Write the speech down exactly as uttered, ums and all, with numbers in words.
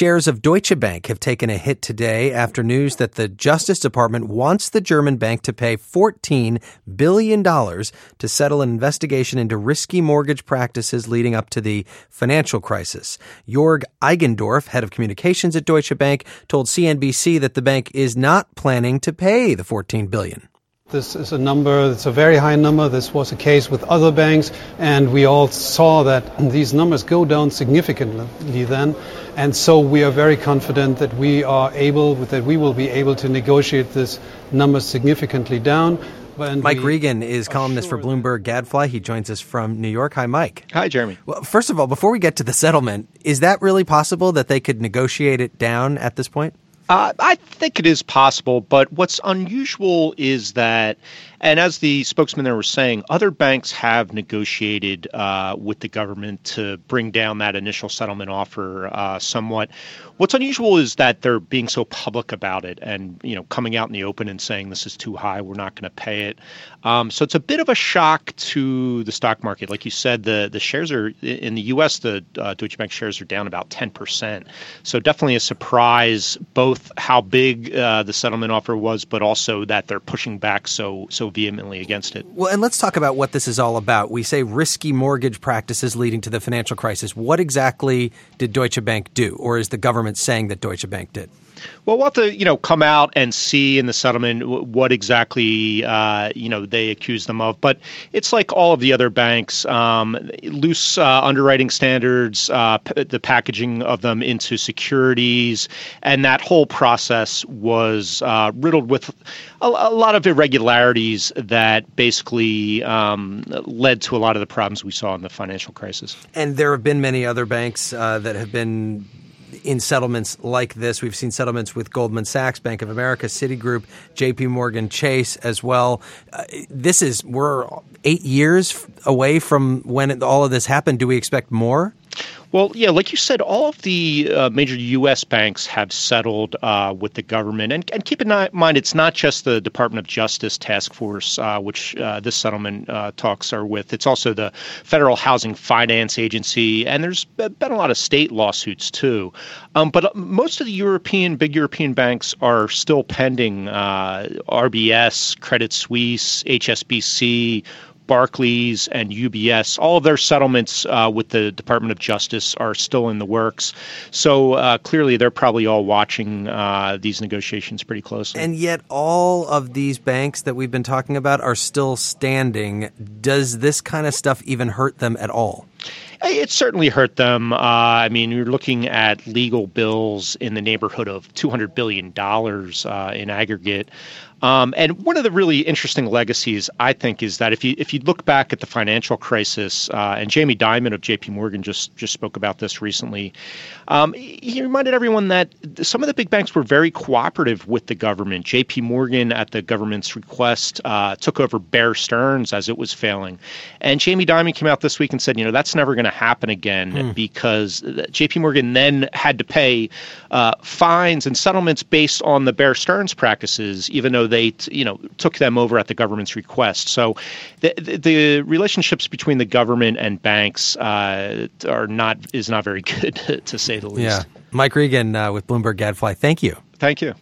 Shares of Deutsche Bank have taken a hit today after news that the Justice Department wants the German bank to pay fourteen billion dollars to settle an investigation into risky mortgage practices leading up to the financial crisis. Jörg Eigendorf, head of communications at Deutsche Bank, told C N B C that the bank is not planning to pay the fourteen billion dollars. This is a number, it's a very high number. This was the case with other banks, and we all saw that these numbers go down significantly then. And so we are very confident that we are able, that we will be able to negotiate this number significantly down. And Mike Regan is columnist for Bloomberg Gadfly. He joins us from New York. Hi, Mike. Hi, Jeremy. Well, first of all, before we get to the settlement, is that really possible that they could negotiate it down at this point? Uh, I think it is possible, but what's unusual is that, and as the spokesman there was saying, other banks have negotiated uh, with the government to bring down that initial settlement offer uh, somewhat. What's unusual is that they're being so public about it and, you know, coming out in the open and saying this is too high, we're not going to pay it. Um, so it's a bit of a shock to the stock market. Like you said, the, the shares are in the U S, the uh, Deutsche Bank shares are down about ten percent. So definitely a surprise, both how big uh, the settlement offer was, but also that they're pushing back so so vehemently against it. Well, and let's talk about what this is all about. We say risky mortgage practices leading to the financial crisis. What exactly did Deutsche Bank do, or is the government saying that Deutsche Bank did? Well, we'll have to, you know, come out and see in the settlement what exactly, uh, you know, they accuse them of. But it's like all of the other banks, um, loose uh, underwriting standards, uh, p- the packaging of them into securities. And that whole process was uh, riddled with a, a lot of irregularities that basically um, led to a lot of the problems we saw in the financial crisis. And there have been many other banks uh, that have been in settlements like this. We've seen settlements with Goldman Sachs, Bank of America, Citigroup, J P Morgan Chase as well. Uh, this is, we're eight years away from when it, all of this happened. Do we expect more? Well, yeah, like you said, all of the uh, major U S banks have settled uh, with the government. And, and keep in mind, it's not just the Department of Justice task force, uh, which uh, this settlement uh, talks are with. It's also the Federal Housing Finance Agency. And there's been a lot of state lawsuits, too. Um, but most of the European, big European banks are still pending. Uh, R B S, Credit Suisse, H S B C, Barclays and U B S, all of their settlements uh, with the Department of Justice are still in the works. So uh, clearly they're probably all watching uh, these negotiations pretty closely. And yet all of these banks that we've been talking about are still standing. Does this kind of stuff even hurt them at all? It certainly hurt them. Uh, I mean, you're looking at legal bills in the neighborhood of two hundred billion dollars uh, in aggregate. Um, and one of the really interesting legacies, I think, is that if you if you look back at the financial crisis, uh, and Jamie Dimon of J P Morgan just just spoke about this recently, um, he reminded everyone that some of the big banks were very cooperative with the government. J P Morgan, at the government's request, uh, took over Bear Stearns as it was failing. And Jamie Dimon came out this week and said, you know, that's never going to happen again hmm. because J P Morgan then had to pay uh, fines and settlements based on the Bear Stearns practices, even though they, you know, took them over at the government's request. So the, the, the relationships between the government and banks uh, are not is not very good, to say the least. Yeah. Mike Regan uh, with Bloomberg Gadfly. Thank you. Thank you.